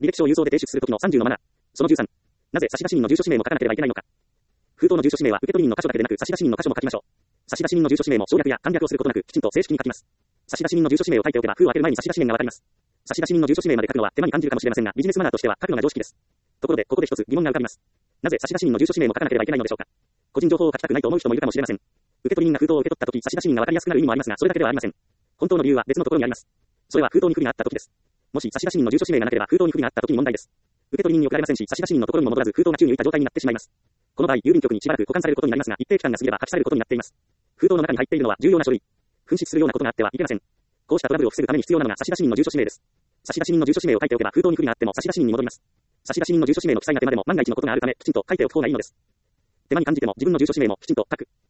履歴書を郵送で提出するときの30のマナー。その13。なぜ差出人の住所氏名も書かなければいけないのか。封筒の住所氏名は受け取人の箇所だけでなく差出人の箇所も書きましょう。差出人の住所氏名も省略や簡略をすることなくきちんと正式に書きます。差出人の住所氏名を書いておけば封を開ける前に差出人がわかります。差出人の住所氏名まで書くのは手間に感じるかもしれませんが、ビジネスマナーとしては書くのが常識です。ところで、ここで一つ疑問が浮かびます。なぜ差出人の住所氏名も書かなければいけないのでしょうか。個人情報を書きたくないと思う人もいるかもしれません。受取人が封筒を受け取ったとき差出人がわかりやすくなる意味もありますが、それだけではありません。本当の理由は別のところにあります。それは封筒に不備があったときです。もし差出人の住所氏名がなければ封筒に不備があったときに問題です。受取人に送られませんし、差出人のところにも戻らず封筒が宙に浮いた状態になってしまいます。この場合、郵便局にしばらく保管されることになりますが、一定期間が過ぎれば破棄されることになっています。封筒の中に入っているのは重要な書類。紛失するようなことがあってはいけません。こうしたトラブルを防ぐために必要なのが差出人の住所氏名です。差出人の住所氏名を書いておけば封筒に不備があっても差出人に戻ります。差出人の住所氏名の記載が手間でも万が一のことがあるためきちんと書いておく方がいいのです。手間に感じても自分の住所氏名もきちんと書く。